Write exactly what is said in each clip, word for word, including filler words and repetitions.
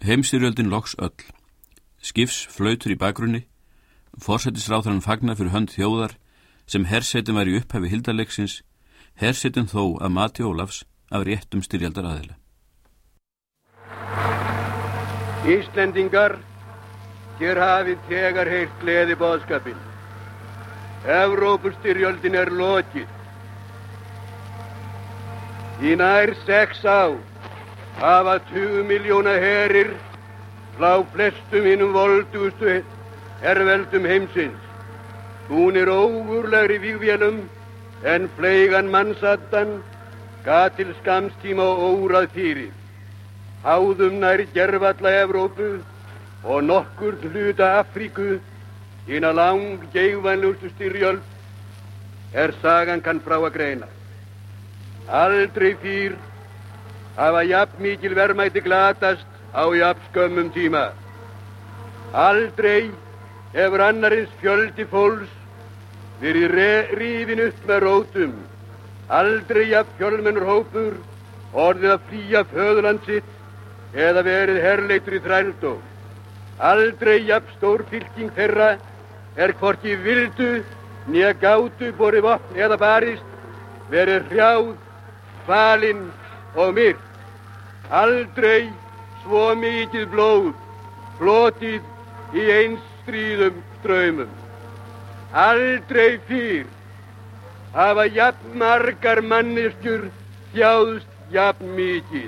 Heimsstyrjöldin loks öll. Skifs flautur í bakgrunni. Forsætisráðherrann fagnar fyrir hönd þjóðar sem hersetin var í upphafi hildarleiksins, hersetin þó að mati Ólafs af réttum styrjaldaraðila. Íslendingar, hér hafið þegar heyrt gleði boðskapinn. Evrópustyrjöldin er lokið. Í nær sex ár hafa tugu milljóna herir frá flestum hinum voldugustu herveldum heimsins. Búnir ógurlegri vígvélum en fleygan mannsaddan gat til skamstíma og órað fyrir. Háðum nær gervalla Evrópu og nokkur hluta Afríku, hina lang geigvænlegustu styrjöld, er sagan kann frá að greina. Aldrei fyrr hafa jafn mikil verðmæti glatast á jafn skömmum tíma. Aldrei hefur annarins fjöldi fólks verið rifin upp með rótum. Aldrei jafn fjölmennur hópur orðið að flýja föðurland sitt eða verið herleitur í þrældóm. Aldrei jafn stór fylking þeirra er hvorki vildu né gátu borið vopn eða barist, verið hrjáð, falinn og myrkt. Aldrei svo mikið blóð flotið í eins stríðum straumum. Aldrei fyrr hafa jafn margar manneskjur þjáðst jafn mikið.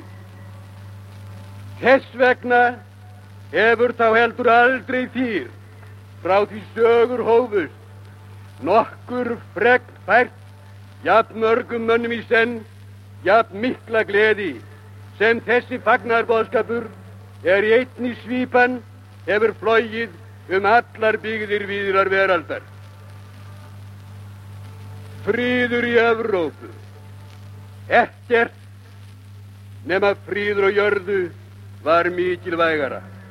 Þess vegna hefur þá heldur aldrei fyrr frá því sögur hófust nokkur fregn fært jafn mörgum mönnum í senn jafn mikla gleði sem þessi fagnaðarboðskapur er í einni svípan hefur flogið um allar byggðir víðrar veraldar. Fríður í Evrópu. Ekkert nema fríður á jörðu var mikilvægara.